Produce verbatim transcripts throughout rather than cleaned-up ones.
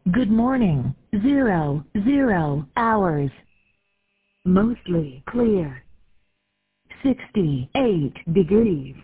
Good morning. Zero, zero hours. Mostly clear. sixty-eight degrees.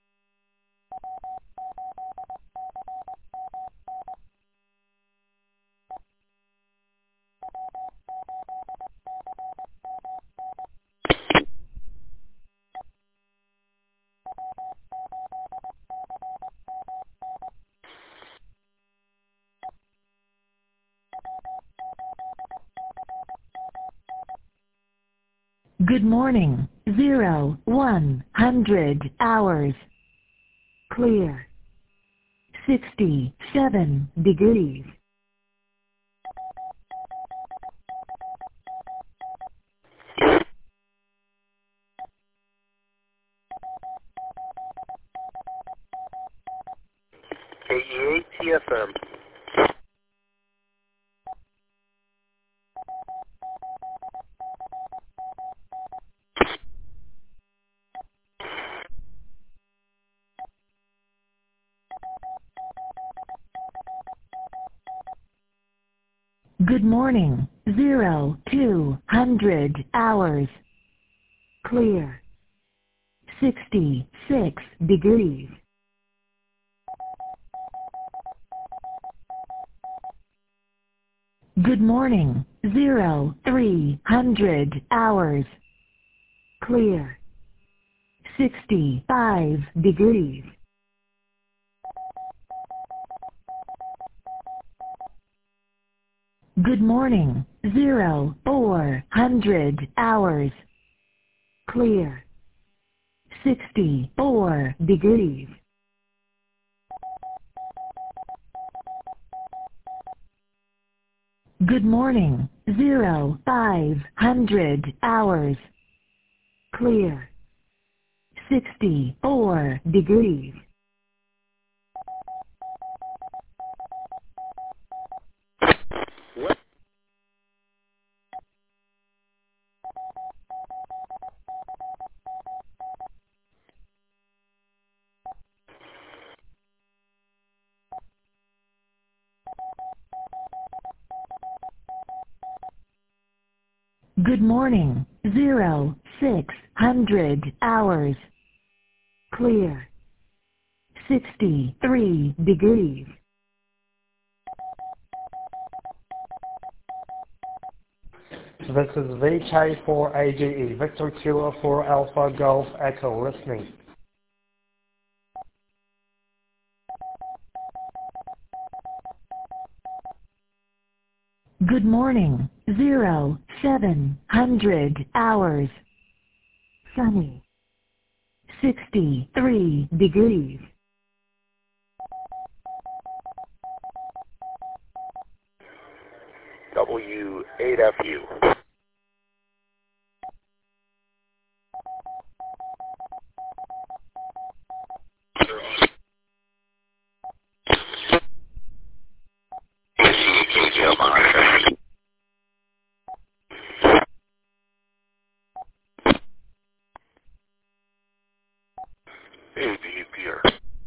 Good morning. Zero, one hundred hours. Clear. sixty-seven degrees. K E A T F M. Good morning. Zero, two hundred hours. Clear. sixty-six degrees. Good morning. Zero, three hundred hours. Clear. sixty-five degrees. Good morning. Zero, four hundred hours. Clear. sixty-four degrees. Good morning. Zero, five hundred hours. Clear. sixty-four degrees. Good morning. Zero, six hundred hours. Clear. sixty-three degrees. This is V K four A G E, Victor Kilo four Alpha Golf Echo listening. Good morning. Zero, seven hundred hours. Sunny. sixty-three degrees. W eight F U. Hey, Pierre.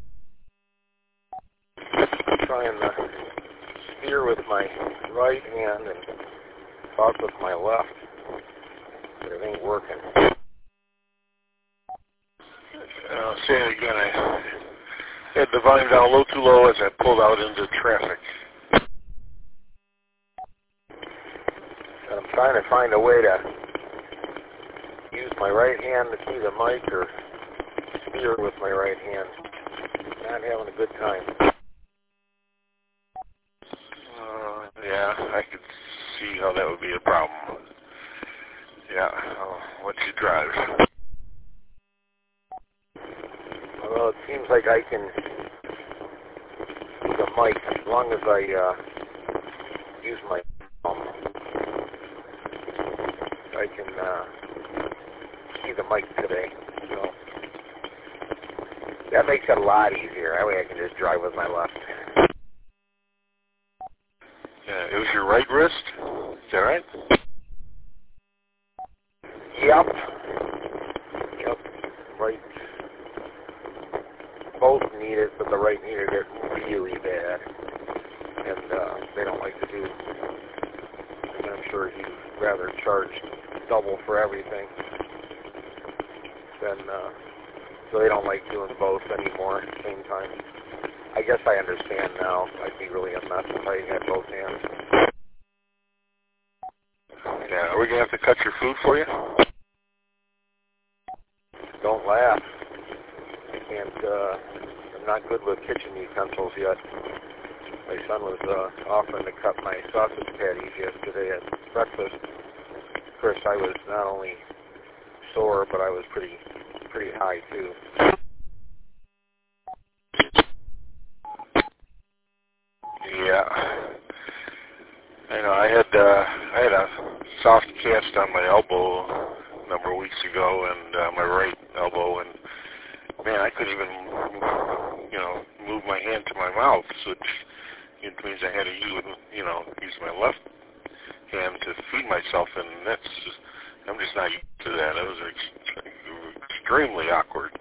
I'm trying to steer with my right hand and talk with my left, but it ain't working. Uh, say it again. I had the volume down a little too low as I pulled out into traffic. And I'm trying to find a way to use my right hand to key the mic or steer with my right hand. Not having a good time. Uh, yeah, I could see how that would be a problem. Yeah, I'll let you drive. Well, it seems like I can use a mic as long as I uh, use my thumb. I can uh, key the mic today. So that makes it a lot easier. That way I can just drive with my left. Yeah, it was your right wrist? Is that right? Yep. Yep. Right. Both need it, but the right needed it really bad. And uh, they don't like to do. And I'm sure he'd rather charge double for everything than, uh, so they don't like doing both anymore at the same time. I guess I understand now. I'd be really a mess if I had both hands. Yeah, are we going to have to cut your food for you? Don't laugh. I can't, uh, I'm not good with kitchen utensils yet. My son was uh, offering to cut my sausage patties yesterday at breakfast. Of course, I was not only sore, but I was pretty, pretty high too. Yeah. I know. I had uh, I had a soft cast on my elbow a number of weeks ago, and uh, my right elbow, and man, I couldn't even, you know, move my hand to my mouth, which it means I had to use, you know, use my left hand to feed myself, and that's just, I'm just not used to that. It was ex- extremely awkward.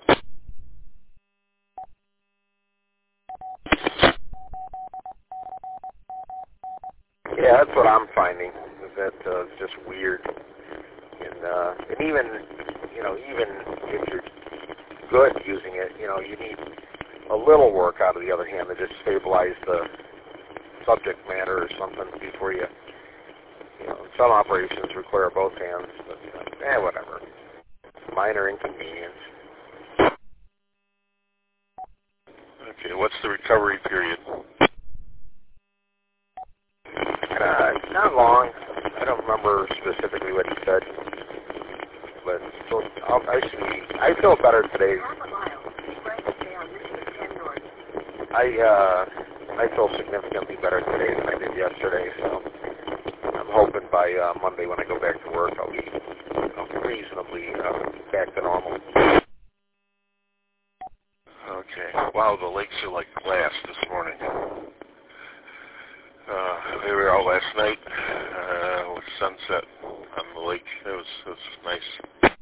Yeah, that's what I'm finding. Is that uh, it's just weird, and uh, and even, you know, even if you're good using it, you know, you need a little work out of the other hand to just stabilize the subject matter or something before you, you know, some operations require both hands, but, you know, eh, whatever. Minor inconvenience. Okay, what's the recovery period? Uh, not long. I don't remember specifically what he said, but so I'll, I should be, I feel better today. I, uh, I feel significantly better today than I did yesterday, so I'm hoping by uh, Monday when I go back to work I'll be I'll reasonably uh, back to normal. Okay. Wow, the lakes are like glass this morning. Uh, they were out last night uh, with sunset on the lake. It was, it was nice.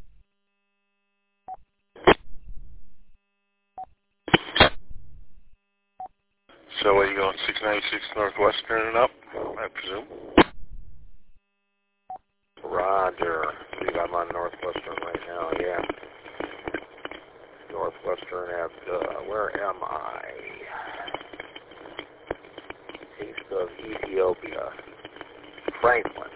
So are you going six ninety-six Northwestern and up, I presume? Roger. I believe I'm on Northwestern right now, yeah. Northwestern at, uh, where am I? East of Ethiopia. Franklin.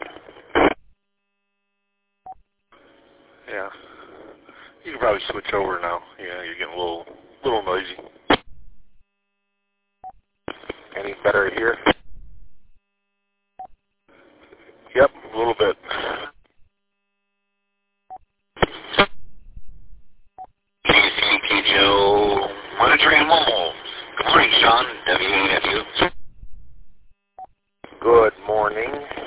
Yeah. You can probably switch over now. Yeah, you're getting a little, little noisy. Any better here? Yep, a little bit. K C K Joe, monitoring mobile. Good morning, Sean. W A F U. Good morning.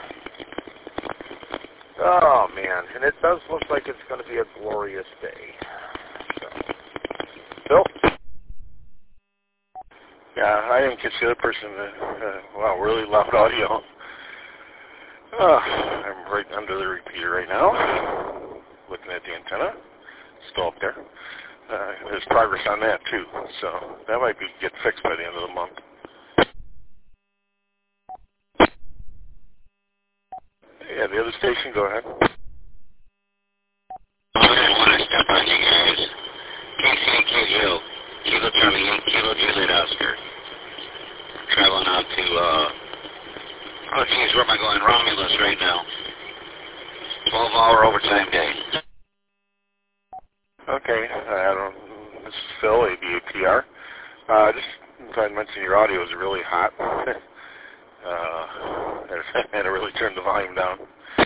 Oh, man. And it does look like it's going to be a glorious day. So. Bill? Yeah, I didn't catch the other person. Uh, uh, wow, really loud audio. Uh, I'm right under the repeater right now, looking at the antenna. Still up there. Uh, there's progress on that, too. So that might be get fixed by the end of the month. Yeah, the other station, go ahead. I didn't want to step on you guys. K C K Joe, Kilo Charlie eight, Kilo Juliet Oscar. Traveling out to, uh, oh geez, where am I going? Romulus right now. twelve hour overtime day. Okay, I don't, this is Phil, A B A T R. Uh, just I mentioned your audio is really hot. uh, I had to really turn the volume down.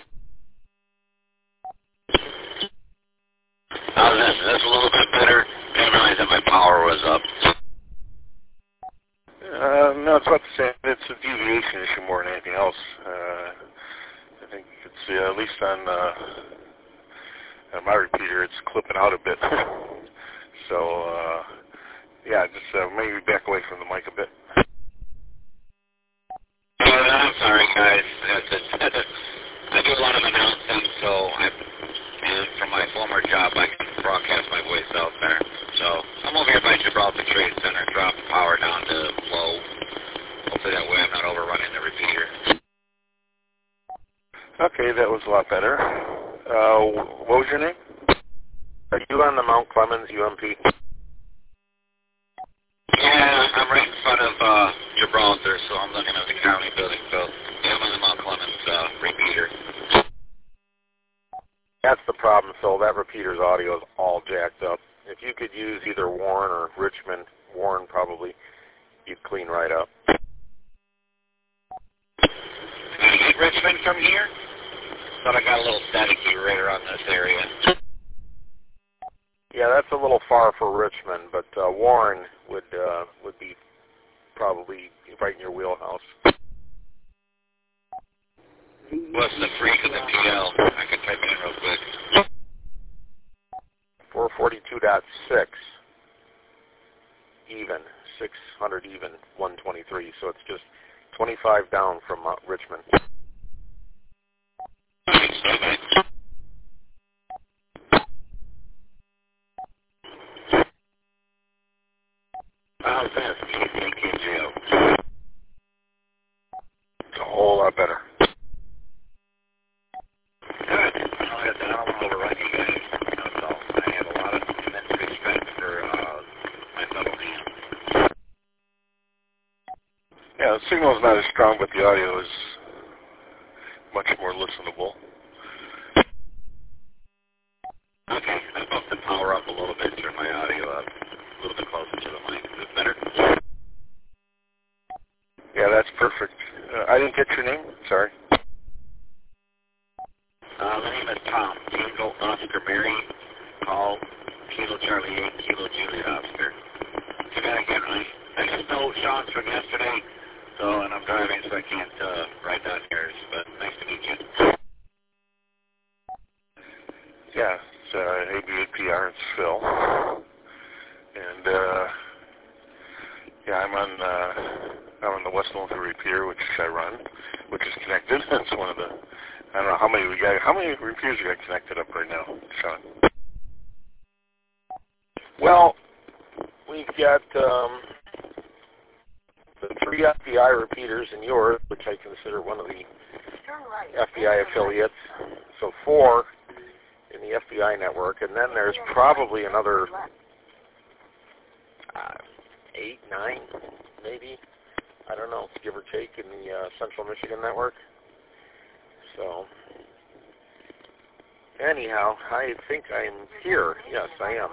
How's this? That's a little bit better. I didn't realize that my power was up. Uh, no, it's about the same. It's a deviation issue more than anything else. Uh, I think it's, uh, at least on, uh, on my repeater, it's clipping out a bit. so, uh, yeah, just uh, maybe back away from the mic a bit. Oh, I'm sorry, guys. I do a lot of announcing, so I, and from my former job, I can broadcast my voice out there. So I'm over here by Gibraltar Trade Center, drop power down to low. Hopefully that way I'm not overrunning the repeater. Okay, that was a lot better. Uh, what was your name? Are you on the Mount Clemens U M P? Yeah, I'm right in front of uh, your browser, so I'm looking at the county building. So yeah, I'm on the Mount Clemens uh, repeater. That's the problem, Phil. That repeater's audio is all jacked up. If you could use either Warren or Richmond, Warren probably, you'd clean right up. Can you get Richmond from here? Thought I got a little staticky right around this area. Yeah, that's a little far for Richmond, but uh, Warren would uh, would be probably right in your wheelhouse. What's the freak of the P L? I can type it in real quick. four forty-two point six even, six hundred even, one twenty-three. So it's just twenty-five down from uh, Richmond. How's that? K J O. It's a whole lot better. Good. I don't want to overrun you guys. That's all. I have a lot of immense respect for uh, my fellow man. Yeah, the signal's not as strong, but the audio is much more listenable. Okay, I bumped the power up a little bit, turn my audio up a little bit closer to the mic. Is this better? Yeah, that's perfect. Uh, I didn't get your name. Sorry. Uh, my name is Tom. Tango Oscar Mary. Call Kilo Charlie eight, Kilo Juliet Oscar. Too bad I can't really. I just know Sean's from yesterday, so, and I'm driving, so I can't uh, write down yours, but nice to meet you. Yeah, it's uh, A B A P R. It's Phil. And, uh, yeah, I'm on, uh, I'm on the West Lone Repeater, which I run, which is connected. It's one of the, I don't know how many we got, how many repeaters we got connected up right now, Sean? Well, we've got um, the three F B I repeaters in yours, which I consider one of the F B I affiliates. So four in the F B I network, and then there's probably another uh, eight, nine, maybe. I don't know, give or take, in the uh, Central Michigan network. So, anyhow, I think I'm here. Yes, I am.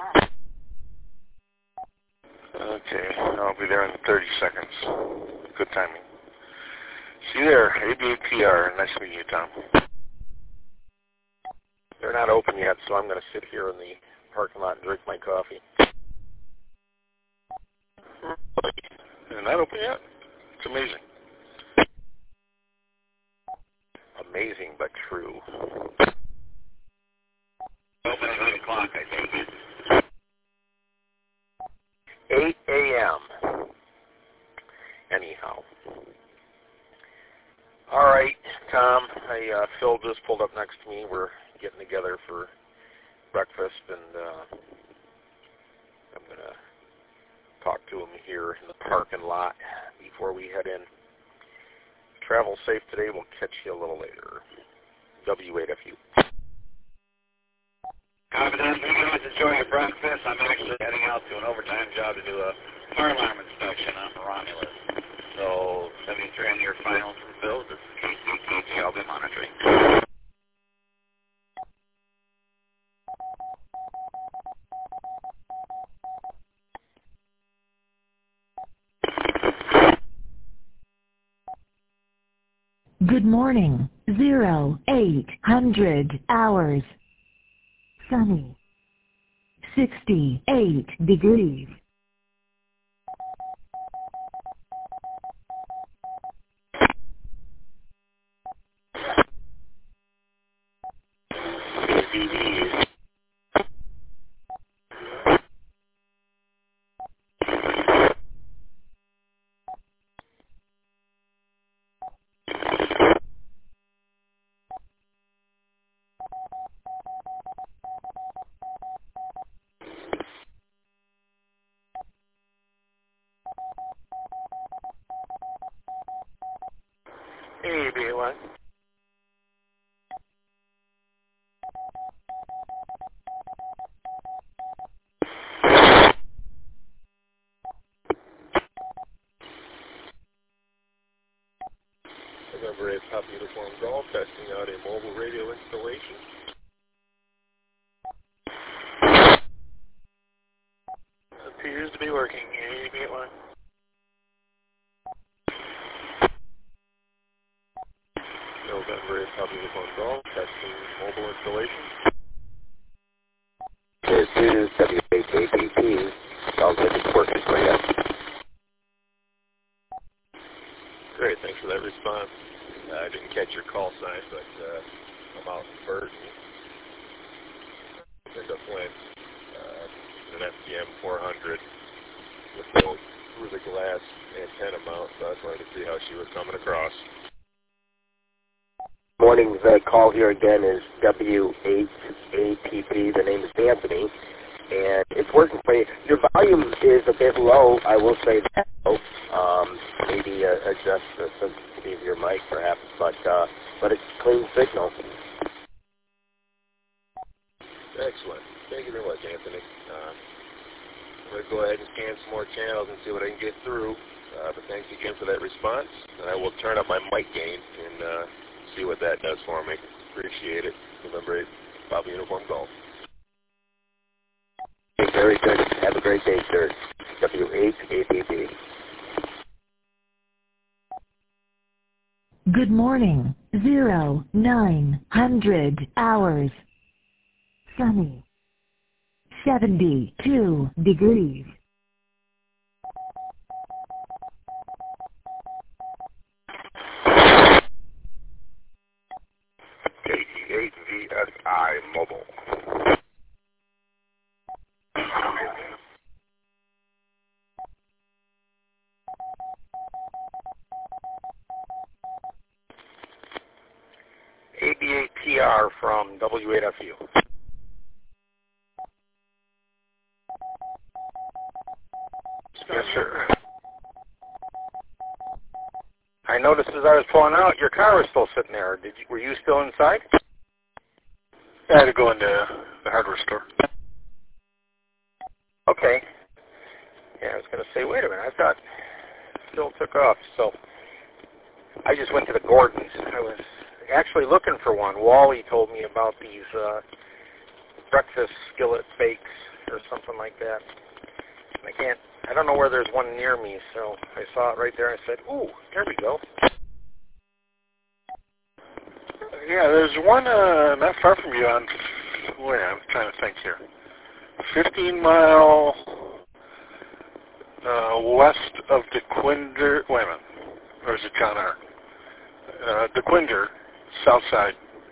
Okay, I'll be there in thirty seconds. Good timing. See you there, A B A P R. Nice meeting you, Tom. They're not open yet, so I'm going to sit here in the parking lot and drink my coffee. They're not open yet? It's amazing. Amazing, but true. Open at eight o'clock, I think. eight a.m. Anyhow. All right, Tom. I, uh, Phil just pulled up next to me. We're getting together for breakfast, and uh, I'm going to talk to him here in the parking lot before we head in. Travel safe today. We'll catch you a little later. W eight F U. Confident, you guys enjoy your breakfast. I'm actually heading out to an overtime job to do a fire alarm inspection on Romulus. So, seventy-three on your final from Phil. This is K C K G. I'll be monitoring. Good morning. Zero, eight hundred hours. Sunny. Sixty-eight degrees. Hey, B one. November eight Papa Uniform Golf, testing out a mobile radio installation. Appears to be working. A B eight one. November eight Papa Uniform Golf, testing mobile installation. This is W eight A P P. Sounds like it's working for you. Great, thanks for that response. Uh, I didn't catch your call sign, but uh, I'm out in Burton. Picked up Flint, uh, an F T M four hundred with no through the glass antenna mount, so I just wanted to see how she was coming across. Morning, the call here again is W eight A P P. The name is Anthony, and it's working for you. Your volume is a bit low, I will say that. Um, maybe uh, adjust the sensitivity of your mic, perhaps, but uh, but it's a clean signal. Excellent. Thank you very much, Anthony. Uh, I'm going to go ahead and scan some more channels and see what I can get through. Uh, but thanks again for that response. And I will turn up my mic gain and uh, see what that does for me. Appreciate it. November eighth, Papa Uniform Golf. Okay, very good. Have a great day, sir. W eight A P P. Good morning. Zero nine hundred hours. Sunny. seventy-two degrees. K T eight V S I Mobile. A B eight T R from W eight F U. Yes, sir. I noticed as I was pulling out, your car was still sitting there. Did you, were you still inside? I had to go into the hardware store. Okay. Yeah, I was going to say, wait a minute, I thought it still took off. So I just went to the Gordons. I was actually looking for one. Wally told me about these uh, breakfast skillet bakes or something like that. And I can't, I don't know where there's one near me, so I saw it right there and I said, ooh, there we go. Yeah, there's one uh, not far from you on, wait, I'm trying to think here. fifteen mile uh, west of DeQuinder, wait a minute, or is it John R? Uh, DeQuinder, south side.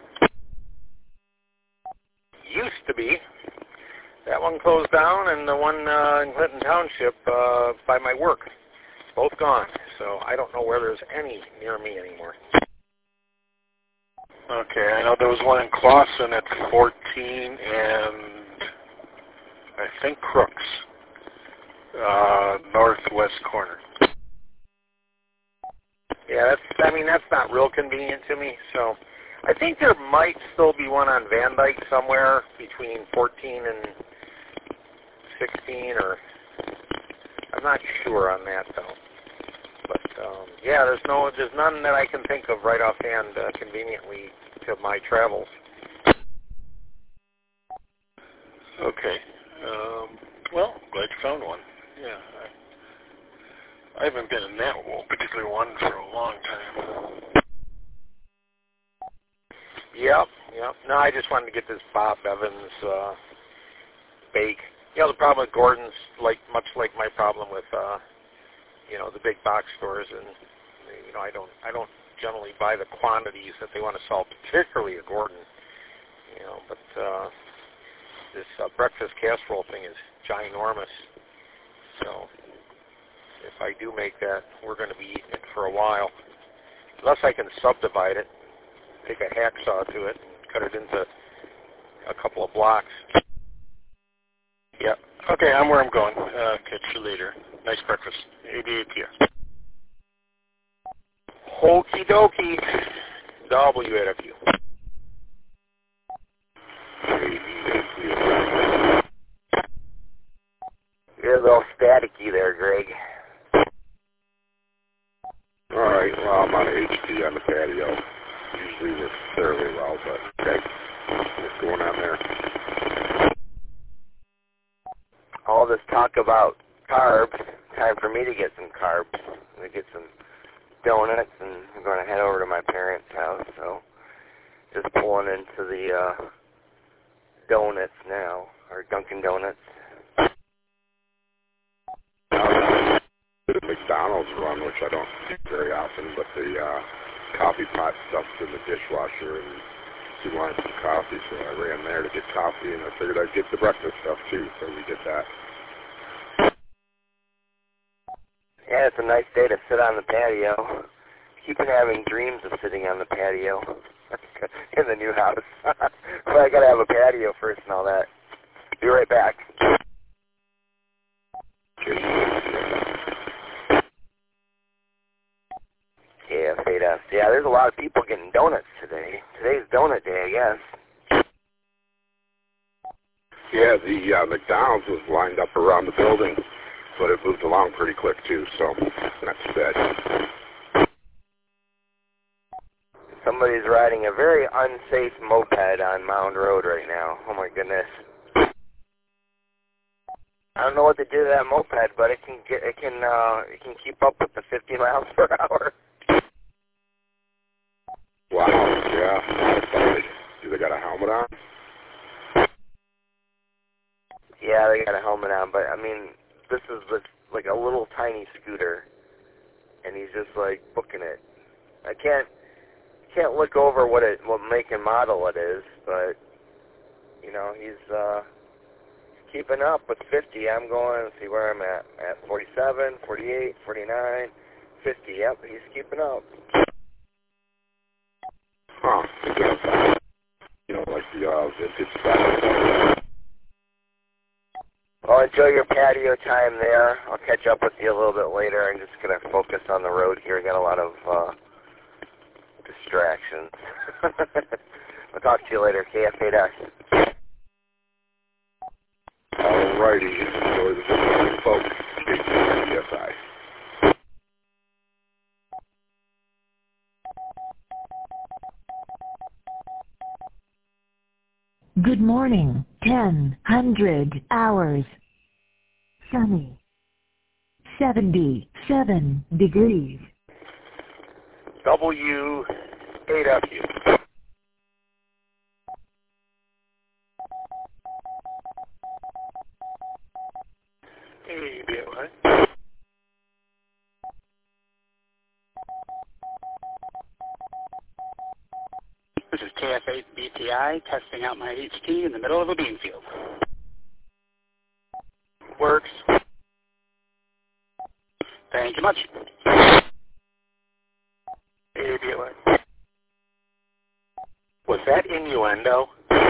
Used to be. That one closed down, and the one uh, in Clinton Township uh, by my work. Both gone. So I don't know where there's any near me anymore. Okay, I know there was one in Clawson at fourteen and I think Crooks, uh, northwest corner. Yeah, that's, I mean, that's not real convenient to me. So I think there might still be one on Van Dyke somewhere between fourteen and sixteen, or I'm not sure on that though. But um, yeah, there's no, there's none that I can think of right offhand uh, conveniently to my travels. Okay. Um, well, glad you found one. Yeah. I, I haven't been in that particular one for a long time. Yep, yep. No, I just wanted to get this Bob Evans uh, bake. You know, the problem with Gordon's, like much like my problem with, uh, you know, the big box stores, and you know, I don't, I don't generally buy the quantities that they want to sell, particularly at Gordon. You know, but uh, this uh, breakfast casserole thing is ginormous. So if I do make that, we're going to be eating it for a while, unless I can subdivide it. Take a hacksaw to it and cut it into a couple of blocks. Yep. Okay, I'm where I'm going. Uh, catch you later. Nice breakfast. A B A P R. Okie dokie. W eight F U. You're a little staticky there, Greg. All right. Well, I'm on H T on the patio. Usually works fairly well, but okay. What's going on there? All this talk about carbs, time for me to get some carbs. I'm going to get some donuts, and I'm going to head over to my parents' house, so just pulling into the uh, donuts now, or Dunkin' Donuts. The McDonald's run, which I don't do very often, but the uh, coffee pot stuff's in the dishwasher, and she wanted some coffee, so I ran there to get coffee, and I figured I'd get the breakfast stuff too, so we did that. Yeah, it's a nice day to sit on the patio. Keeping having dreams of sitting on the patio in the new house. But I gotta have a patio first and all that. Be right back. Yeah, fade us. Yeah, there's a lot of people getting donuts today. Today's donut day, I guess. Yeah, the uh, McDonald's was lined up around the building, but it moved along pretty quick too, so not too bad. Somebody's riding a very unsafe moped on Mound Road right now. Oh my goodness. I don't know what to do to that moped, but it can get it can uh it can keep up with the fifty miles per hour. Wow, yeah. Do they got a helmet on? Yeah, they got a helmet on, but I mean, this is like a little tiny scooter, and he's just like booking it. I can't can't look over what it what make and model it is, but you know he's uh, keeping up with fifty. I'm going. Let's see where I'm at. At forty-seven, forty-eight, forty-nine, fifty. Yep, he's keeping up. Huh. You know, like the uh, vintage style. Well, enjoy your patio time there. I'll catch up with you a little bit later. I'm just going to focus on the road here. I got a lot of uh, distractions. I'll talk to you later. K F eight X. Alrighty. Enjoy the video, folks. K C S I. Good morning, ten hundred hours. Sunny. seventy-seven degrees. W eight F U. Hey, B O I. This is K F eight B T I testing out my H T in the middle of a bean field. Works. Thank you much. Hey, B O I. Was that innuendo?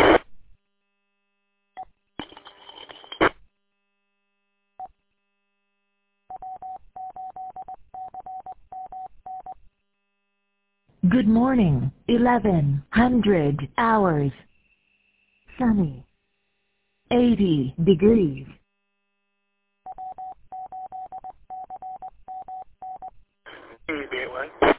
Good morning, eleven hundred hours. Sunny. eighty degrees. Hey, B O I.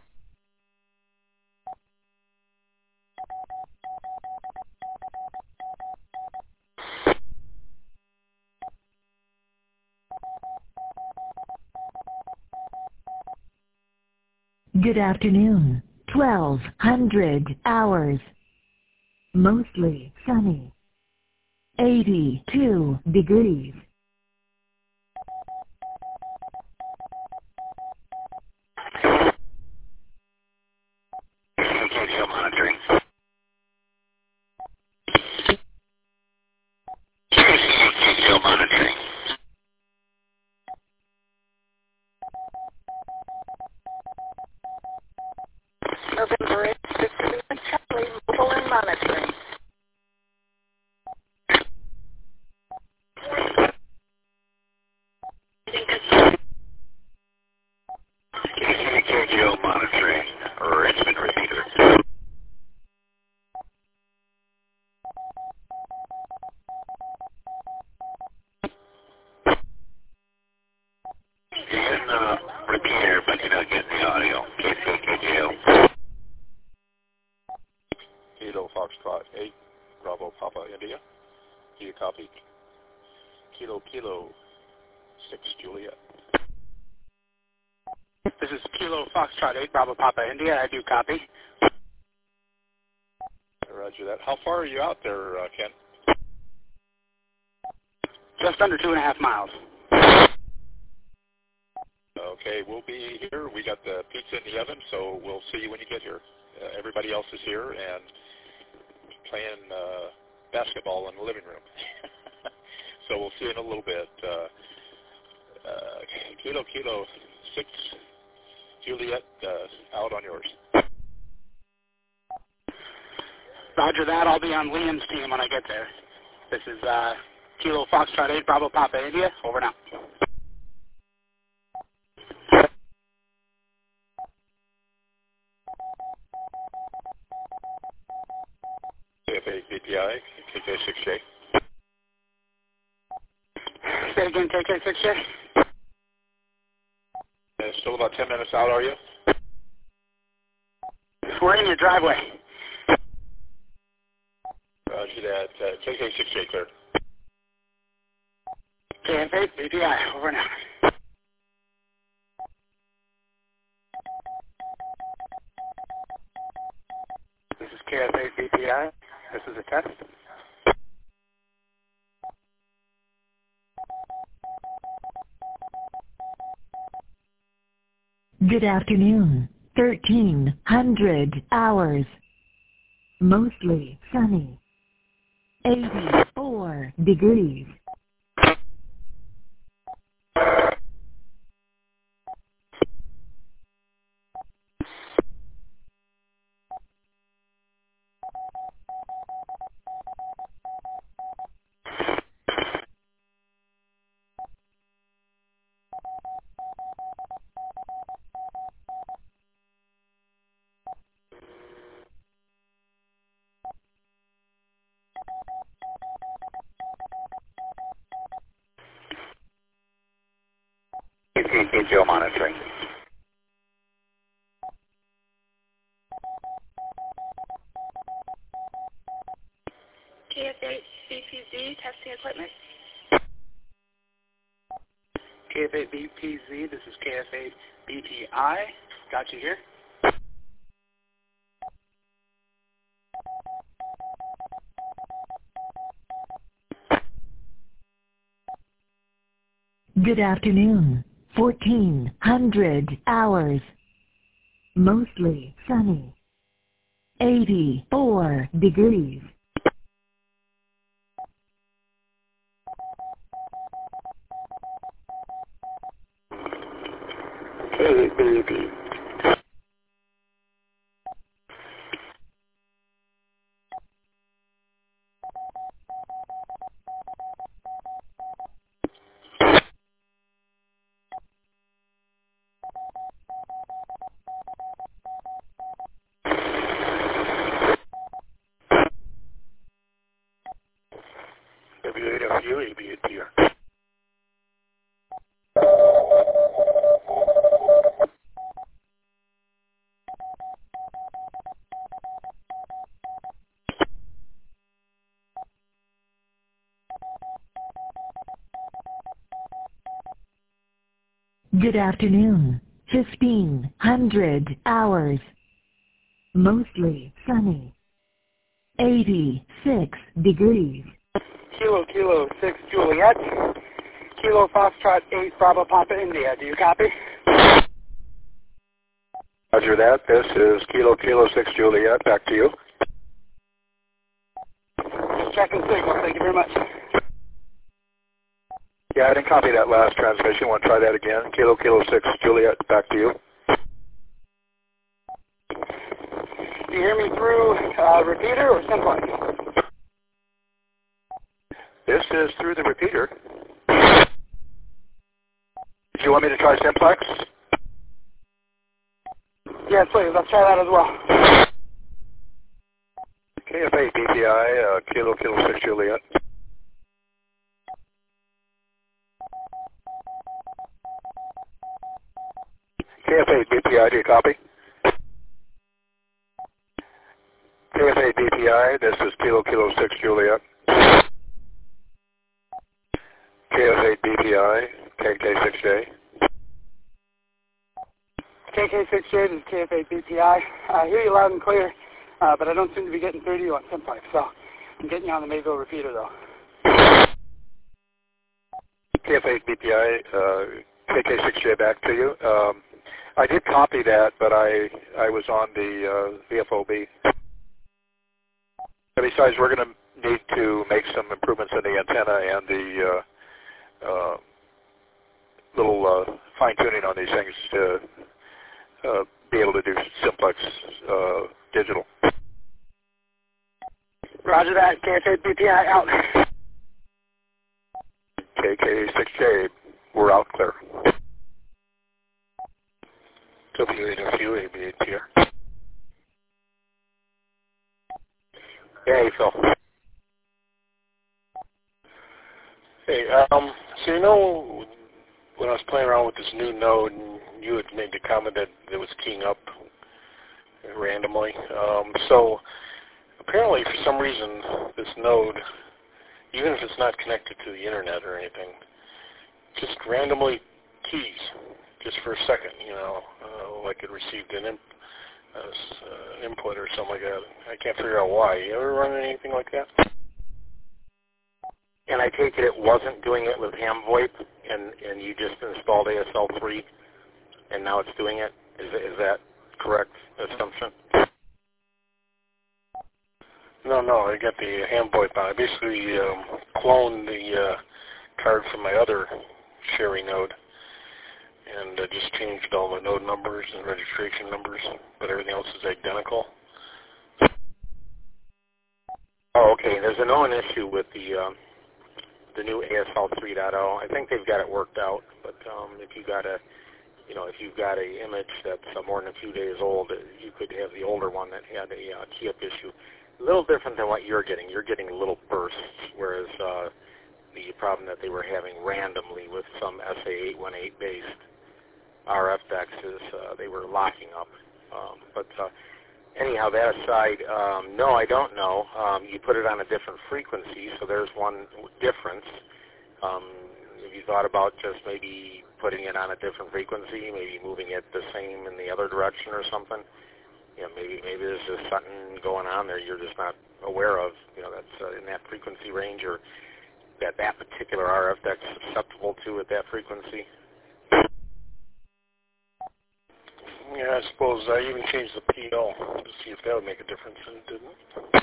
Good afternoon, twelve hundred hours. Mostly sunny. eighty-two degrees. Video monitoring. Video monitoring. November eighth, fifty-one, Charlie, mobile and monitoring. Video monitoring. Richmond repeater. You're getting the repeater, but you're not getting the audio. K C K eight Bravo Papa India. Do you copy? Kilo Kilo six Juliet. This is Kilo Foxtrot eight Bravo Papa India. I do copy. Roger that. How far are you out there, uh, Ken? Just under two and a half miles. Okay, we'll be here. We got the pizza in the oven, so we'll see you when you get here. Uh, everybody else is here and playing uh, basketball in the living room. So we'll see you in a little bit. Uh, uh, Kilo Kilo six Juliet, uh, out on yours. Roger that. I'll be on Liam's team when I get there. This is uh, Kilo Foxtrot eight Bravo Papa India. Over now. K F A B P I, K K six J. Say again, K K six J. Uh, still about ten minutes out, are you? We're in your driveway. Roger that. Uh, K K six J clear. K F eight B P I. Over now. This is K F eight B P I. This is a test. Good afternoon. thirteen hundred hours. Mostly sunny. eighty-four degrees. K T K Joe monitoring. K F eight B P Z testing equipment. K F eight B P Z. This is K F eight B P I. Got you here. Good afternoon. fourteen hundred hours. Mostly sunny. eighty-four degrees. Hey, baby. W eight F U A B eight P R. Good afternoon. fifteen hundred hours. Mostly sunny. eighty-six degrees. Kilo Kilo six Juliet. Kilo Foxtrot eight Bravo Papa India. Do you copy? Roger that. This is Kilo Kilo six Juliet. Back to you. Checking signal. Thank you very much. Yeah, I didn't copy that last transmission. Want to try that again? Kilo Kilo six Juliet. Back to you. Do you hear me through uh, repeater or simplex? This is through the repeater. Do you want me to try simplex? Yes, please. Let's try that as well. K F eight B P I, uh, Kilo Kilo six Juliet. K F eight B P I, do you copy? K F eight B P I, this is Kilo Kilo six Juliet. K F eight B P I, K K six J. K K six J, this is K F eight B P I. I hear you loud and clear, uh, but I don't seem to be getting through to you on Simplex, so I'm getting you on the Mayville repeater, though. K F eight B P I, uh, K K six J back to you. Um, I did copy that, but I I was on the uh, V F O B. Besides, we're going to need to make some improvements in the antenna and the uh, uh, little uh, fine-tuning on these things to uh, be able to do Simplex uh, digital. Roger that. K F eight B P I out. K K six J, we're out clear. W eight F U, A B eight P R. Hey, Phil. Hey, um, so you know, when I was playing around with this new node, and you had made the comment that it was keying up randomly. Um, so apparently, for some reason, this node, even if it's not connected to the internet or anything, just randomly keys, just for a second, you know, uh, like it received an, imp, uh, an input or something like that. I can't figure out why. You ever run anything like that? And I take it it wasn't doing it with ham VoIP, and, and you just installed A S L three, and now it's doing it? Is, is that correct assumption? No, no, I got the ham VoIP on. I basically um, cloned the uh, card from my other Sherry node and uh, just changed all the node numbers and registration numbers, but everything else is identical. Oh, okay. There's a known issue with the um, the new A S L three point oh. I think they've got it worked out, but um, if you got a, you know, if you've got a image that's uh, more than a few days old, you could have the older one that had a uh, key up issue. A little different than what you're getting. You're getting little bursts, whereas uh, the problem that they were having randomly with some S A eight one eight based R F decks is uh, they were locking up. Um, but uh, anyhow, that aside, um, no, I don't know. Um, you put it on a different frequency, so there's one difference. Um, have you thought about just maybe putting it on a different frequency, maybe moving it the same in the other direction or something? You know, maybe maybe there's just something going on there you're just not aware of. You know, that's uh, in that frequency range, or that that particular R F deck's susceptible to at that frequency. Yeah, I suppose I even changed the P L to see if that would make a difference, and it didn't.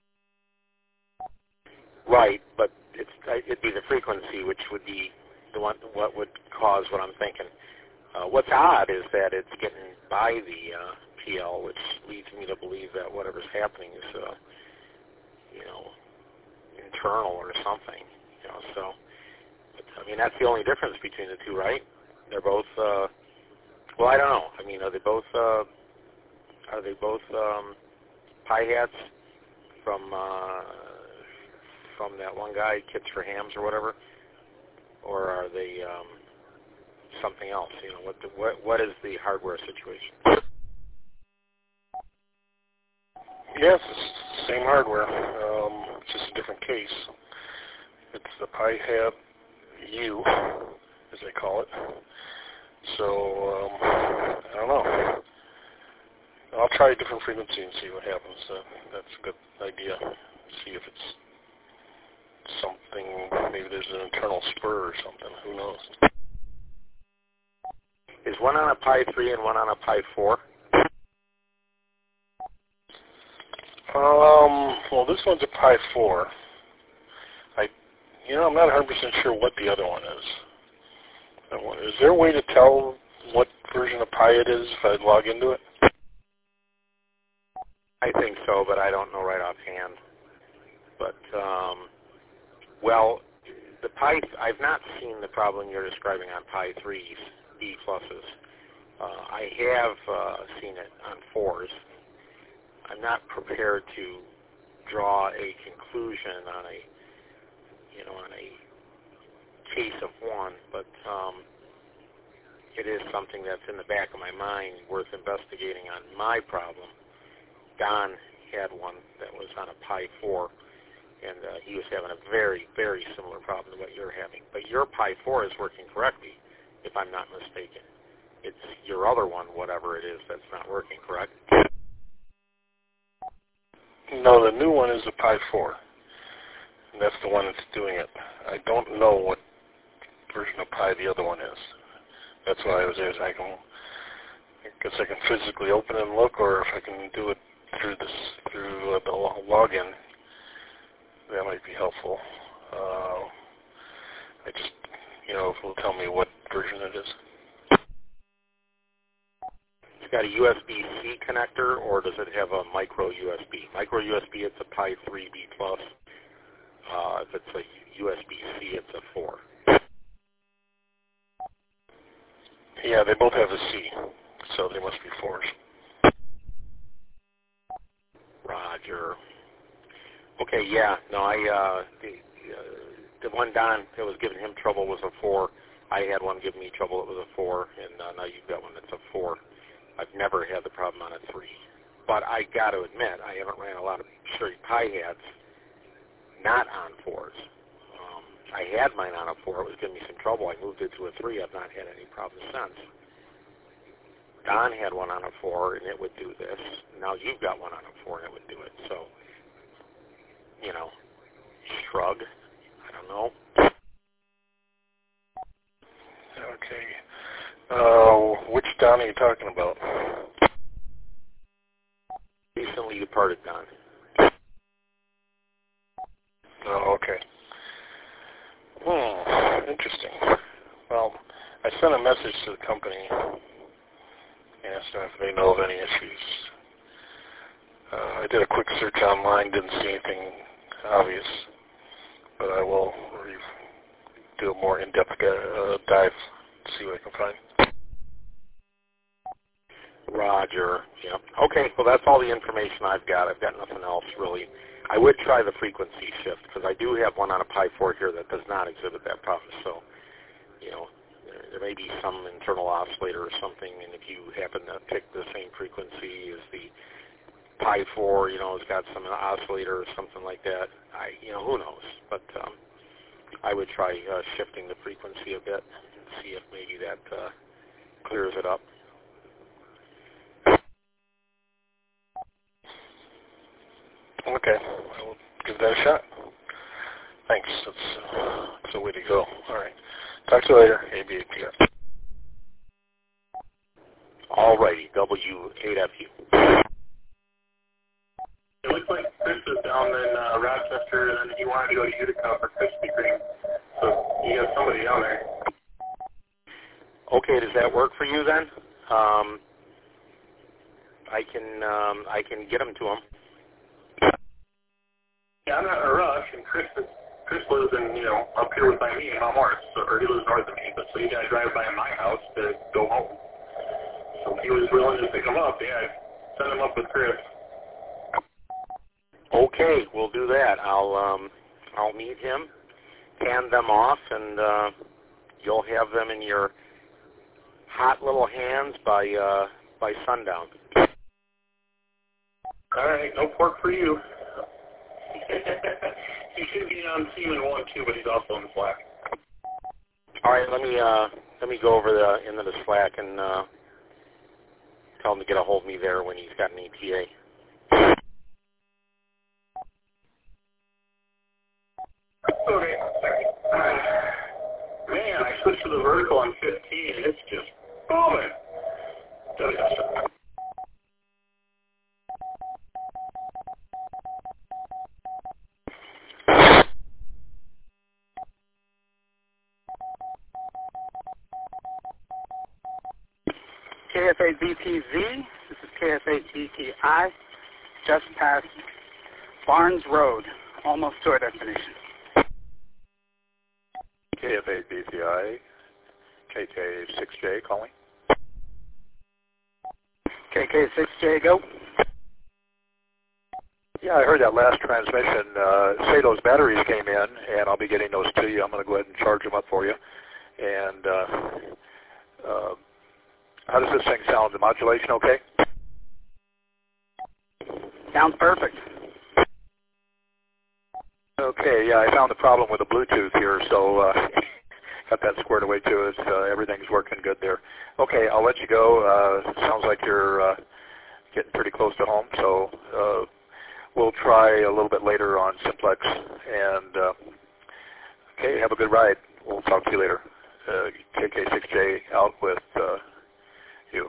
Right, but it's it'd be the frequency which would be the one what would cause what I'm thinking. Uh, what's odd is that it's getting by the uh, P L, which leads me to believe that whatever's happening is, uh, you know, internal or something. You know, so but, I mean that's the only difference between the two, right? They're both. Uh, well, I don't know. I mean, are they both? Uh, are they both um, Pi hats from uh, from that one guy, Kits for Hams or whatever, or are they um, something else? You know, what, the, what what is the hardware situation? Yes, it's the same hardware, um, just a different case. It's the Pi Hat U, as they call it. So um, I don't know. I'll try a different frequency and see what happens. Uh, that's a good idea. See if it's something, maybe there's an internal spur or something. Who knows? Is one on a Pi three and one on a Pi four? Um, well, this one's a Pi four. I, you know, I'm not one hundred percent sure what the other one is. Is there a way to tell what version of Pi it is if I log into it? I think so, but I don't know right offhand. But, um, well, the Pi, I've not seen the problem you're describing on Pi threes, B pluses. Uh, I have uh, seen it on fours. I'm not prepared to draw a conclusion on a, you know, on a case of one, but um, it is something that's in the back of my mind worth investigating on my problem. Don had one that was on a Pi four, and uh, he was having a very, very similar problem to what you're having. But your Pi four is working correctly, if I'm not mistaken. It's your other one, whatever it is, that's not working, correct? No, the new one is the Pi four. And that's the one that's doing it. I don't know what version of Pi the other one is. That's why I was there. I can, I guess I can physically open and look, or if I can do it through this through uh, the login, that might be helpful. Uh, I just, you know, if it'll tell me what version it is. It's got a U S B C connector, or does it have a micro U S B? Micro U S B, it's a Pi three B plus. Uh, if it's a U S B C, it's a four. Yeah, they both have a C, so they must be fours. Roger. Okay, yeah, no, I, uh, the, uh, the one Don that was giving him trouble was a four. I had one giving me trouble, it was a four, and uh, now you've got one that's a four. I've never had the problem on a three. But I got to admit, I haven't ran a lot of Sherry Pi hats not on fours. Um, I had mine on a four. It was giving me some trouble. I moved it to a three. I've not had any problems since. Don had one on a four, and it would do this. Now you've got one on a four, and it would do it. So, you know, shrug. I don't know. Okay. Uh, which Don are you talking about? Recently departed Don. Oh, okay. Hmm, interesting. Well, I sent a message to the company, asked them if they know of any issues. Uh, I did a quick search online, didn't see anything obvious, but I will re- do a more in-depth uh, dive, see what I can find. Roger. Yep. Okay, well, that's all the information I've got. I've got nothing else, really. I would try the frequency shift, because I do have one on a Pi four here that does not exhibit that problem. So, you know, there, there may be some internal oscillator or something, and if you happen to pick the same frequency as the Pi four, you know, it's got some oscillator or something like that. I, you know, who knows? But um, I would try uh, shifting the frequency a bit and see if maybe that uh, clears it up. Okay, I'll give that a shot. Thanks. That's, uh, that's a way to go. All right. Talk to you later. A B A P R. All righty. W eight F U. It looks like Chris was down in uh, Rochester, and then he wanted to go to Utica for Krispy Kreme. So you got somebody down there. Okay. Does that work for you then? Um, I can um, I can get them to him. Yeah, I'm not in a rush, and Chris is, Chris lives in, you know, up here with by me in Mount Morris, so, or he lives north of me, but so you got to drive by my house to go home. So he was willing to pick him up. Yeah, send him up with Chris. Okay, we'll do that. I'll um, I'll meet him, hand them off, and uh, you'll have them in your hot little hands by uh, by sundown. All right, no pork for you. He should be on Seaman one too, but he's also in the Slack. All right, let me uh, let me go over the into the Slack and uh, tell him to get a hold of me there when he's got an E T A. Okay, sorry. Man, I switched to the vertical on fifteen, and it's just booming. K F A B T Z, this is K F A B T I, just past Barnes Road, almost to our destination. K F A B T I, K K six J calling. K K six J, go. Yeah, I heard that last transmission. Uh, say those batteries came in, and I'll be getting those to you. I'm going to go ahead and charge them up for you. And uh, uh, how does this thing sound? The modulation okay? Sounds perfect. Okay, yeah, I found the problem with the Bluetooth here, so uh, got that squared away too. It's, uh, everything's working good there. Okay, I'll let you go. Uh, sounds like you're uh, getting pretty close to home, so uh, we'll try a little bit later on Simplex. And uh, okay, have a good ride. We'll talk to you later. Uh, K K six J out with uh, you.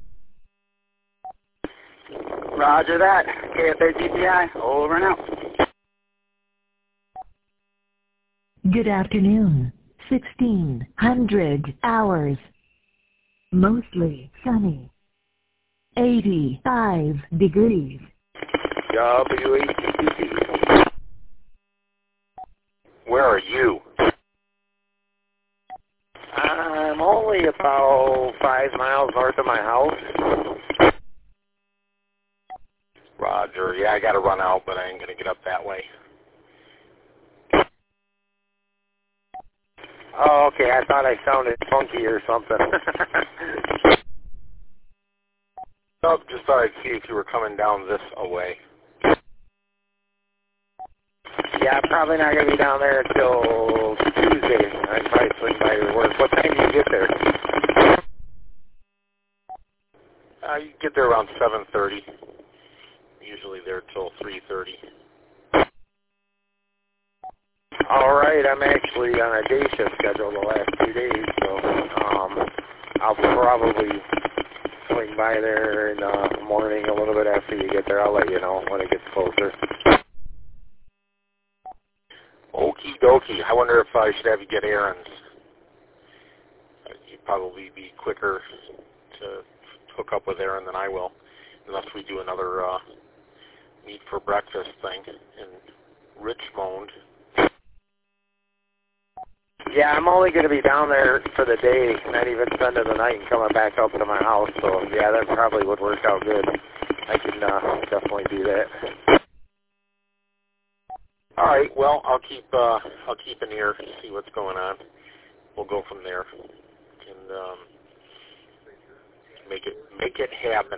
Roger that. K F A T P I, over and out. Good afternoon. sixteen hundred hours. Mostly sunny. eighty-five degrees. W H T T. Where are you? I'm only about five miles north of my house. Roger. Yeah, I got to run out, but I ain't going to get up that way. Oh, okay. I thought I sounded funky or something. Oh, just thought I'd see if you were coming down this away. Yeah, I'm probably not going to be down there until Tuesday. I'd probably swing by your work. What time do you get there? Uh, you get there around seven thirty. Usually there till three thirty. All right, I'm actually on a day shift schedule the last two days, so um, I'll probably swing by there in the morning a little bit after you get there. I'll let you know when it gets closer. Okie dokie. I wonder if I should have you get errands. You'd probably be quicker to hook up with Aaron than I will, unless we do another uh, meet for breakfast thing in Richmond. Yeah, I'm only going to be down there for the day, not even spending the night and coming back up to my house. So, yeah, that probably would work out good. I can uh, definitely do that. All right. Well, I'll keep uh, I'll keep an ear to see what's going on. We'll go from there and um, make it make it happen.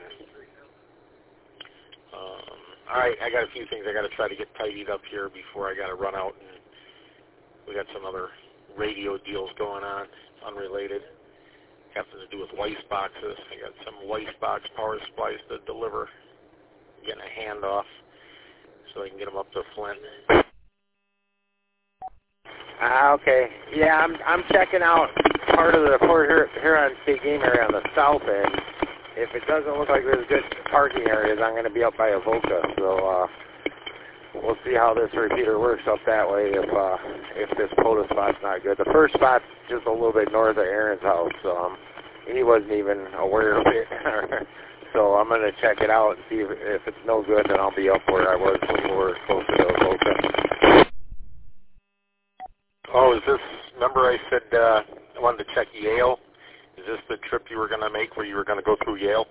Um, all right. I got a few things I got to try to get tidied up here before I got to run out, and we got some other radio deals going on, unrelated, having to do with Weiss boxes. I got some Weiss box power supplies to deliver, getting a handoff so I can get them up to Flint. Ah, okay. Yeah, I'm I'm checking out part of the Port Huron State Game area on the south end. If it doesn't look like there's good parking areas, I'm going to be up by Avoca. So uh, we'll see how this repeater works up that way if uh, if this POTA spot's not good. The first spot's just a little bit north of Aaron's house. Um, he wasn't even aware of it. So I'm going to check it out and see if, if it's no good, then I'll be up where I was when we were closer to Avoca. Oh, is this, remember I said uh, I wanted to check Yale? Is this the trip you were going to make where you were going to go through Yale?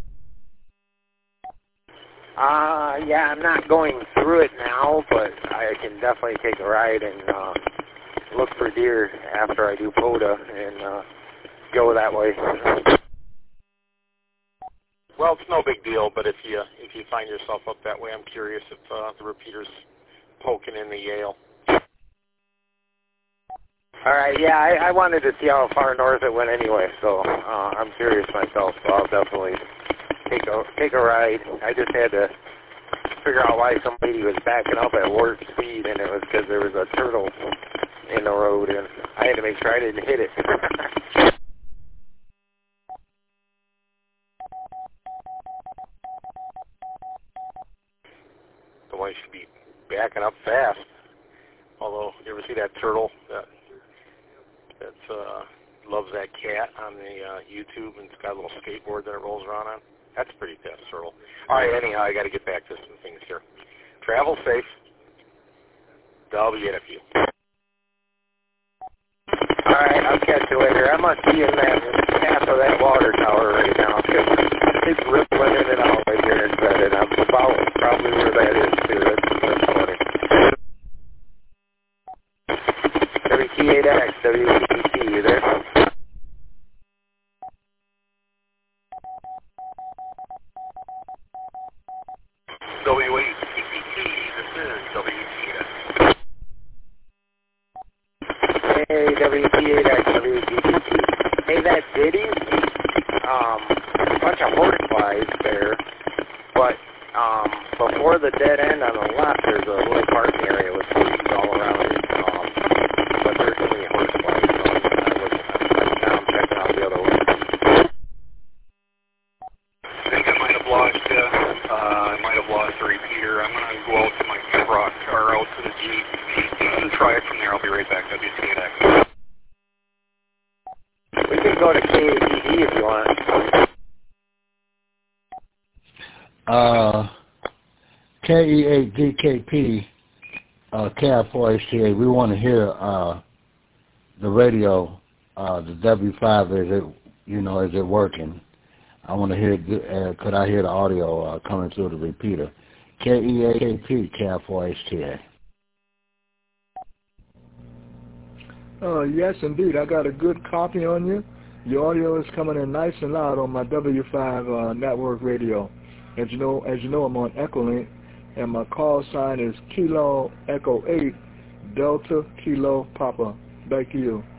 Uh, yeah, I'm not going through it now, but I can definitely take a ride and uh, look for deer after I do POTA and uh, go that way. Well, it's no big deal, but if you if you find yourself up that way, I'm curious if uh, the repeater's poking in the Yale. All right, yeah, I, I wanted to see how far north it went anyway, so uh, I'm curious myself, so I'll definitely take a take a ride. I just had to figure out why somebody was backing up at warp speed, and it was because there was a turtle in the road, and I had to make sure I didn't hit it. The one should be backing up fast. Although, you ever see that turtle that that's uh, loves that cat on the uh, YouTube, and it's got a little skateboard that it rolls around on? That's a pretty fast turtle. All right, anyhow, I got to get back to some things here. Travel safe. W F U. All right, I'll catch you later. I must be in that half of that water tower right now. It's rippling in and out right there inside, and I'm about probably where that is, too. That's, that's funny. W T eight X, W T T, you there? W eight P P T. This is W T X. Hey, W T eight X, W T T. Hey, that Diddy, um, a bunch of horseflies there, but um, before the dead end on the left, there's a little parking area with trees all around it. Um, but there's too many horseflies, so I was I'm down checking out the other way. I think I might have lost you. Uh, I might have lost the repeater. I'm going to go out to my truck, or out to the Jeep, and try it from there. I'll be right back. W T eight X. We can go to K A D D if you want. Uh, K E eight D K P, uh, K I four H T A. We want to hear uh, the radio, uh, the W five. Is it, you know, is it working? I want to hear. Uh, could I hear the audio uh, coming through the repeater? K E eight D K P, K I four H T A. Uh, yes, indeed. I got a good copy on you. Your audio is coming in nice and loud on my W five uh, network radio. As you know, as you know, I'm on Echolink, and my call sign is Kilo Echo eight Delta Kilo Papa. Back to you.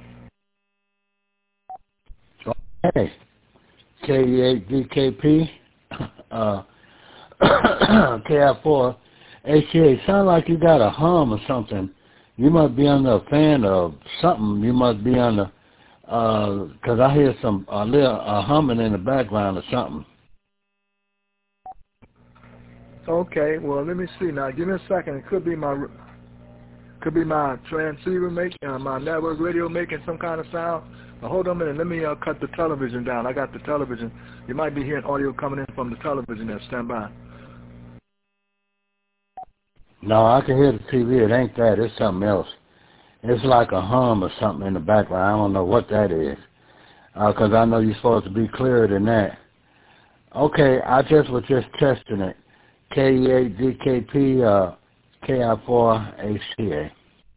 Okay. K E eight D K P, uh, K I four H T A. Sound like you got a hum or something. You must be under a fan of something. You must be under, uh, cause I hear some a little uh, humming in the background or something. Okay, well, let me see now. Give me a second. It could be my, could be my transceiver making, uh, my network radio making some kind of sound. Now, hold on a minute. Let me uh, cut the television down. I got the television. You might be hearing audio coming in from the television there. Stand by. No, I can hear the T V. It ain't that. It's something else. It's like a hum or something in the background. I don't know what that is. Because uh, I know you're supposed to be clearer than that. Okay, I just was just testing it. K E eight D K P, uh, K I four H T A.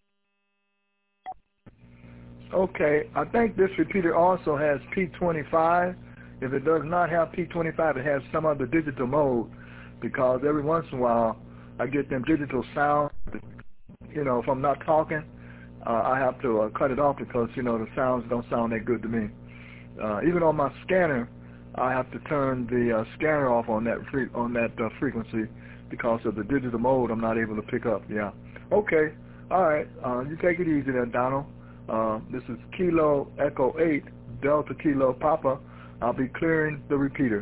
Okay, I think this repeater also has P twenty-five. If it does not have P twenty-five, it has some other digital mode, because every once in a while I get them digital sounds. You know, if I'm not talking, uh, I have to uh, cut it off because, you know, the sounds don't sound that good to me. Uh, even on my scanner, I have to turn the uh, scanner off on that free on that uh, frequency because of the digital mode. I'm not able to pick up. Yeah. Okay. All right. Uh, you take it easy there, Donald. Uh, this is Kilo Echo eight Delta Kilo Papa. I'll be clearing the repeater.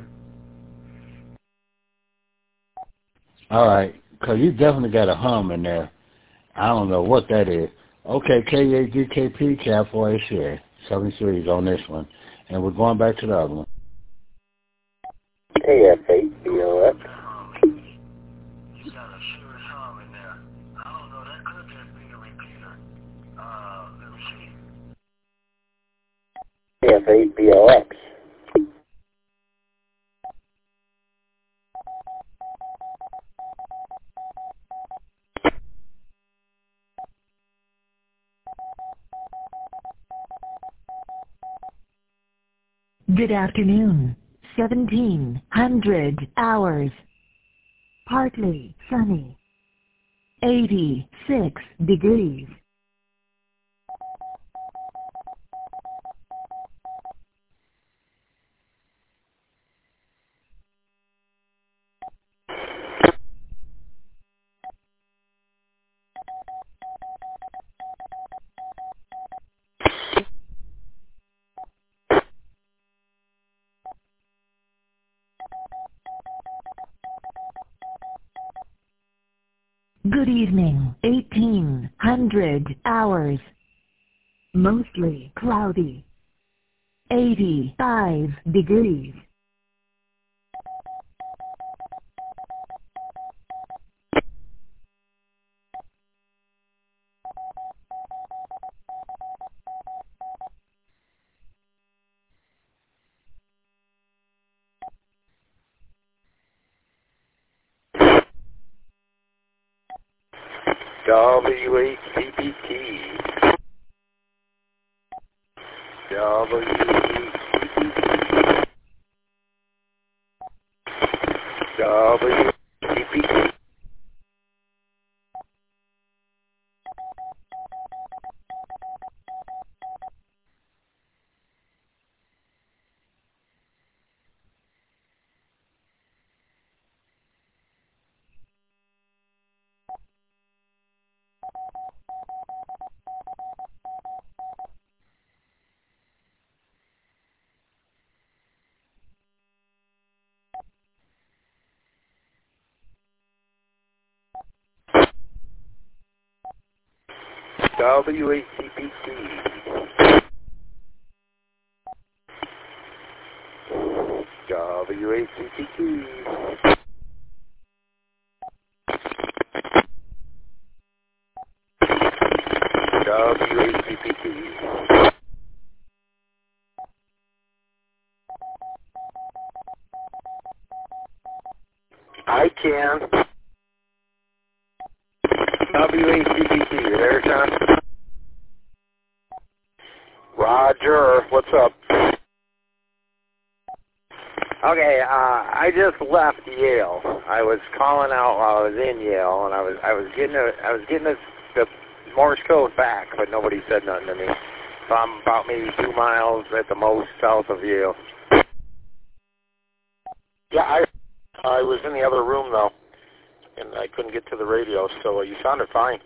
All right, because you definitely got a hum in there. I don't know what that is. Okay, K E eight D K P, K I four H T A. seventy-threes on this one. And we're going back to the other one. K F eight B O X. You got a serious hum in there. I don't know, that could just be the repeater. Uh, let me see. K F eight B O X. Good afternoon. seventeen hundred hours. Partly sunny. eighty-six degrees. Good evening. eighteen hundred hours. Mostly cloudy. eighty-five degrees. W eight C P T. W eight C P T. W C P T. W H C P T. W H C P T. W H C P T. I can. W H C P T. You there, John? Roger. What's up? Okay, uh, I just left Yale. I was calling out while I was in Yale, and I was I was getting a, I was getting a, the Morse code back, but nobody said nothing to me. So I'm about maybe two miles at the most south of Yale. Yeah, I I was in the other room though, and I couldn't get to the radio, so you sounded fine.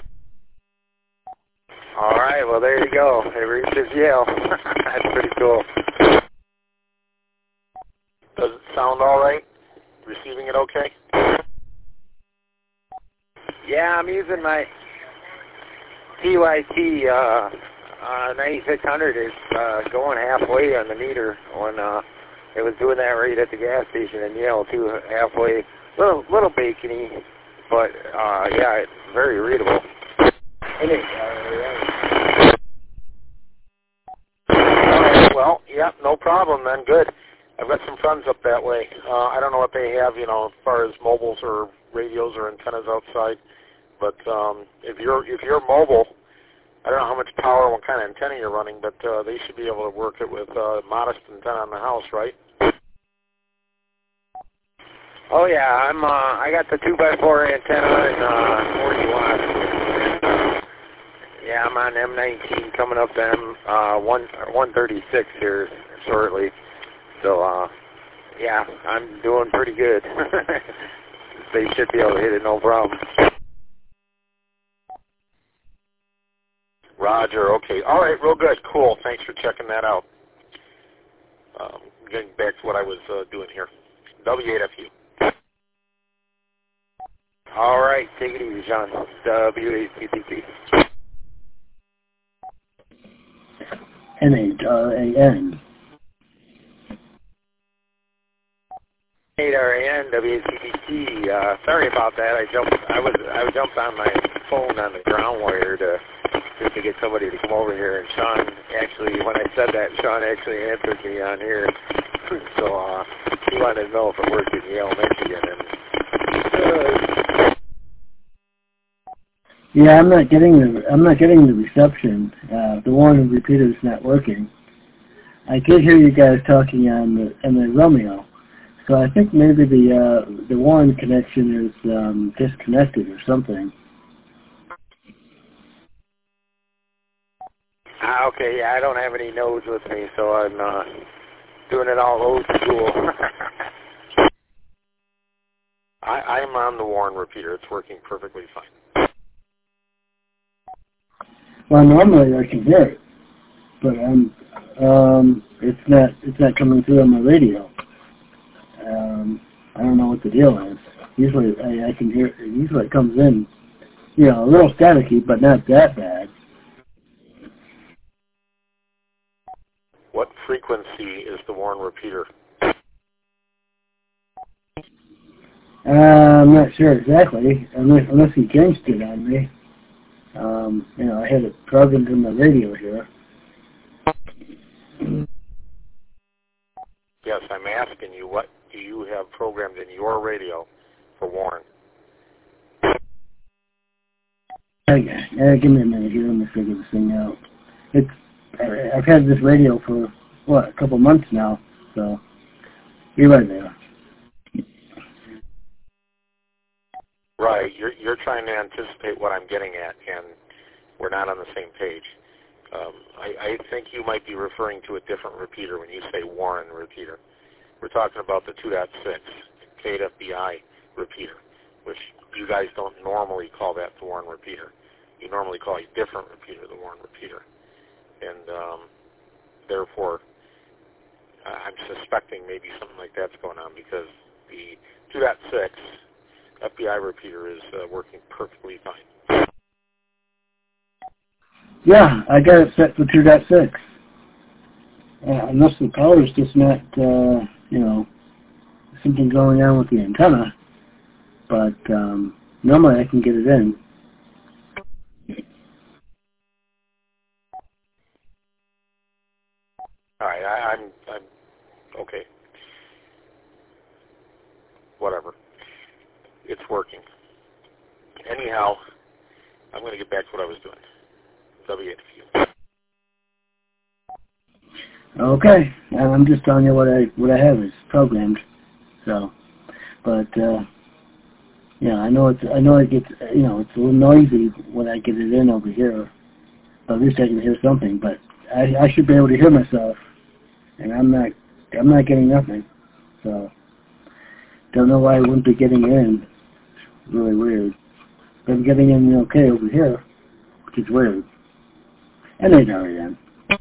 All right, well there you go. It reaches Yale. That's pretty cool. Does it sound all right? Receiving it okay? Yeah, I'm using my T Y T uh, uh, ninety-six hundred. It's uh, going halfway on the meter when uh, it was doing that right at the gas station in Yale too, halfway. Little little bacony, but uh, yeah, it's very readable. And it, uh, all right, well, yeah, no problem then. Good. I've got some friends up that way. Uh, I don't know what they have, you know, as far as mobiles or radios or antennas outside. But um, if you're if you're mobile, I don't know how much power and what kind of antenna you're running, but uh, they should be able to work it with a modest antenna on the house, right? Oh yeah, I'm. Uh, I got the two by four antenna and uh, forty watts. Yeah, I'm on M nineteen coming up to M uh, one one thirty-six here shortly. So, uh, yeah, I'm doing pretty good. They should be able to hit it no problem. Roger, okay. All right, real good. Cool. Thanks for checking that out. Um, getting back to what I was uh, doing here. W eight F U. All right, take it easy, John. W eight C P T. N H R A N. eight R A N W C P T. Uh, sorry about that. I jumped. I was. I jumped on my phone on the ground wire to just to get somebody to come over here. And Sean actually, when I said that, Sean actually answered me on here. So uh, he wanted to know if it worked in Yale, Michigan. And uh, yeah, I'm not getting the. I'm not getting the reception. Uh, the Warren repeater is not working. I did hear you guys talking on the on the Romeo. So I think maybe the uh, the Warren connection is um, disconnected or something. Ah, okay, yeah, I don't have any nodes with me, so I'm uh, doing it all old school. I, I'm on the Warren repeater. It's working perfectly fine. Well, normally I can hear it, but um, um, it's not it's not coming through on my radio. Um, I don't know what the deal is. Usually I, I can hear. Usually it comes in, you know, a little staticky, but not that bad. What frequency is the Warren repeater? Uh, I'm not sure exactly, unless unless he changed it on me. Um, you know, I had it programmed in the radio here. Yes, I'm asking you, what do you have programmed in your radio for Warren? Okay, uh, give me a minute here. Let me figure this thing out. It's I've had this radio for what a couple months now, so you're right there. Right, you're you're trying to anticipate what I'm getting at, and we're not on the same page. Um, I, I think you might be referring to a different repeater when you say Warren repeater. We're talking about the two point six K F B I repeater, which you guys don't normally call that the Warren repeater. You normally call a different repeater the Warren repeater. And um, therefore, uh, I'm suspecting maybe something like that's going on, because the two point six F B I repeater is uh, working perfectly fine. Yeah, I got it set for two point six. Uh, unless the power is just not, uh, you know, something going on with the antenna. But um, normally I can get it in. All right, I, I'm, I'm, okay. Whatever. It's working. Anyhow, I'm going to get back to what I was doing. W eight F U. Okay, I'm just telling you what I what I have is programmed. So, but uh, yeah, I know it's I know it gets you know it's a little noisy when I get it in over here. But at least I can hear something. But I I should be able to hear myself, and I'm not I'm not getting nothing. So, don't know why I wouldn't be getting in. It's really weird. But I'm getting in okay over here, which is weird. And they know it in.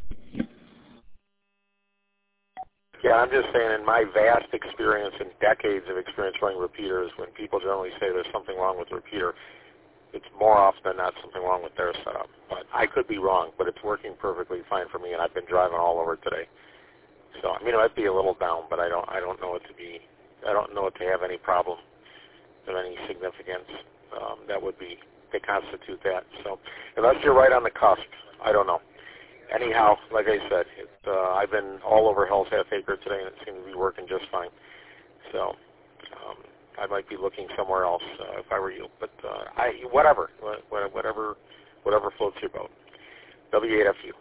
Yeah, I'm just saying in my vast experience and decades of experience running repeaters, when people generally say there's something wrong with the repeater, it's more often than not something wrong with their setup. But I could be wrong, but it's working perfectly fine for me, and I've been driving all over today. So, I mean, it might be a little down, but I don't I don't know it to be, I don't know it to have any problem of any significance. Um, that would be, they constitute that. So, unless you're right on the cusp, I don't know. Anyhow, like I said, it, uh, I've been all over Hell's Half Acre today, and it seemed to be working just fine. So um, I might be looking somewhere else uh, if I were you. But uh, I, whatever, whatever, whatever floats your boat. W eight F U.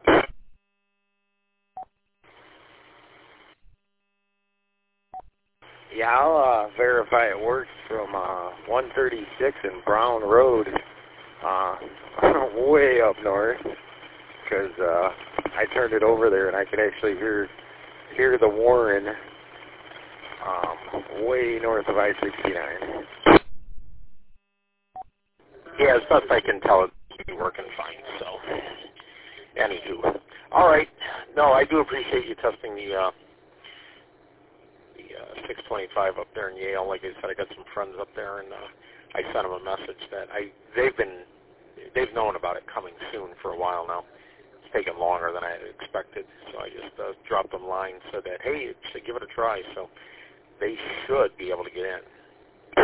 Yeah, I'll uh, verify it works from uh, one thirty-six and Brown Road, uh, way up north. Because uh, I turned it over there and I could actually hear hear the Warren um, way north of I sixty-nine. Yeah, as best I can tell, it's working fine. So, anywho, all right. No, I do appreciate you testing the uh, the uh, six twenty-five up there in Yale. Like I said, I got some friends up there, and uh, I sent them a message that I they've been they've known about it coming soon for a while now. Taken longer than I had expected, so I just uh, dropped them lines so that, hey, should give it a try. So they should be able to get in.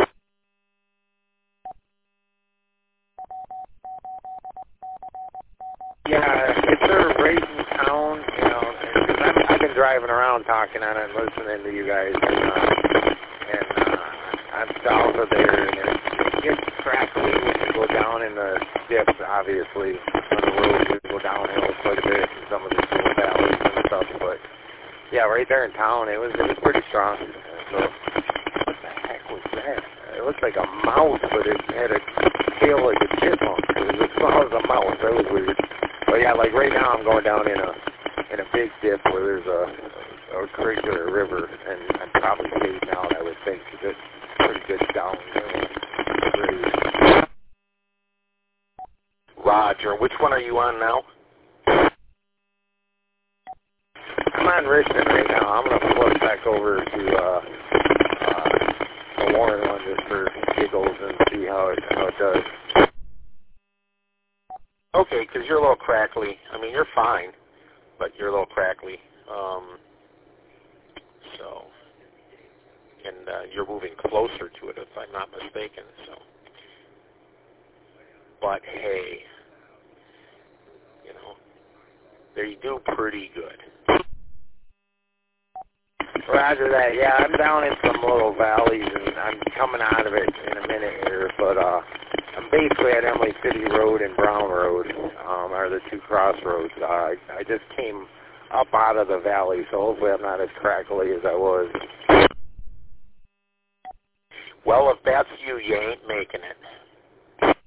Yeah, if they're right in town, you know, because I've, I've been driving around talking on it and listening to you guys, and, uh, and uh, I'm south of there, and it, it gets crackly when you go down in the dips, obviously. On the road, we go downhill quite a bit in some of the little valleys and stuff, but yeah, right there in town, it was it was pretty strong. So what the heck was that? It looked like a mouse, but it had a tail like a chipmunk. It was as small as a mouse. That was weird. But yeah, like right now, I'm going down in a in a big dip where there's a a creek or a river, and I'm probably fading out. I would think because it's pretty good downhill. Roger. Which one are you on now? I'm on Richmond right now. I'm going to flip back over to uh, uh, the Warren one just for giggles and see how it how it does. Okay, because you're a little crackly. I mean, you're fine, but you're a little crackly. Um, so, and uh, you're moving closer to it, if I'm not mistaken. So, but hey, you know, they do pretty good. Roger that. Yeah, I'm down in some little valleys, and I'm coming out of it in a minute here. But uh, I'm basically at Emily City Road and Brown Road, um, are the two crossroads. Uh, I, I just came up out of the valley, so hopefully I'm not as crackly as I was. Well, if that's you, you ain't making it.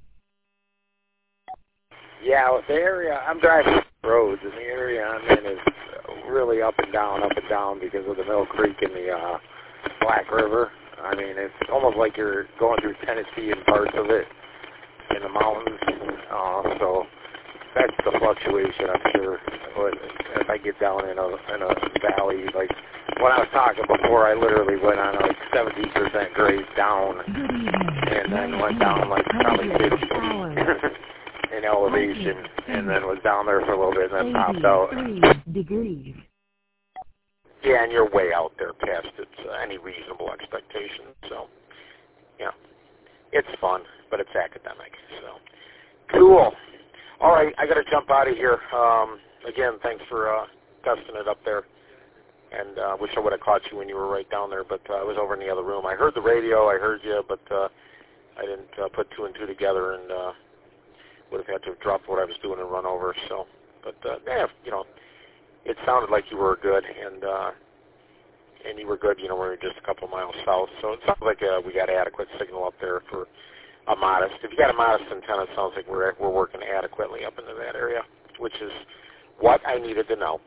Yeah, well, the area, I'm driving roads, and the area I'm in is really up and down, up and down because of the Mill Creek and the uh, Black River. I mean, it's almost like you're going through Tennessee and parts of it in the mountains. Uh, so that's the fluctuation, I'm sure. But if I get down in a, in a valley, like when I was talking before, I literally went on like seventy percent grade down and then went down like probably fifty. in elevation, and then was down there for a little bit, and then popped out. Degrees. Yeah, and you're way out there past its uh, any reasonable expectation. So, yeah, it's fun, but it's academic. So, cool. All right, I got to jump out of here. Um, again, thanks for uh, testing it up there. And I uh, wish I would have caught you when you were right down there, but uh, I was over in the other room. I heard the radio, I heard you, but uh, I didn't uh, put two and two together, and uh, would have had to have dropped what I was doing and run over. So, but uh, yeah, you know, it sounded like you were good, and uh, and you were good. You know, we were just a couple of miles south, so it sounds like uh, we got adequate signal up there for a modest. If you got a modest antenna, it sounds like we're we're working adequately up into that area, which is what I needed to know.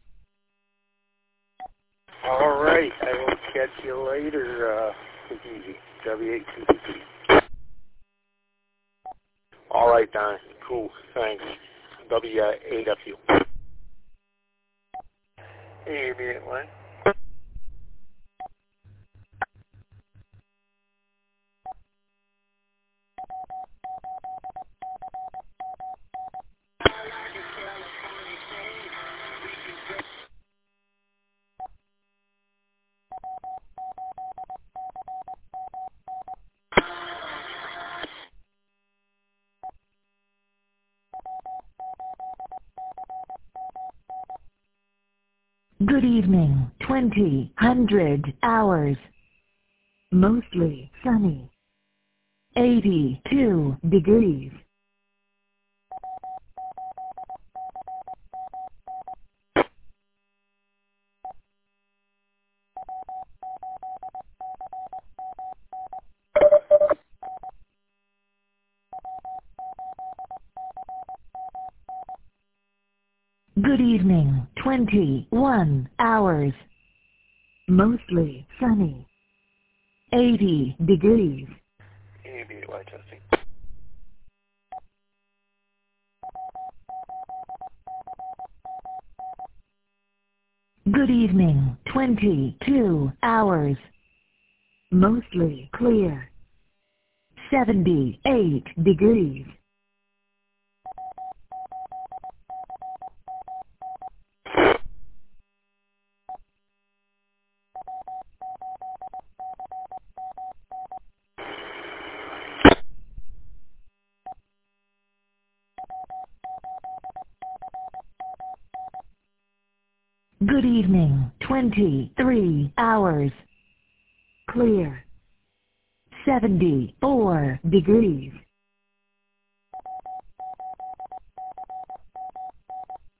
All right, I will catch you later. Uh, take it easy. W eight two two two. All right, Don. Cool. Thanks. W eight F U. A B eight one. Good evening, twenty, hundred, hours. Mostly sunny. eighty-two degrees. Good evening, twenty-one hours. Mostly sunny. eighty degrees. A B eight Y testing. Good evening, twenty-two hours. Mostly clear. seventy-eight degrees. Good evening, twenty-three hours. Clear. seventy-four degrees.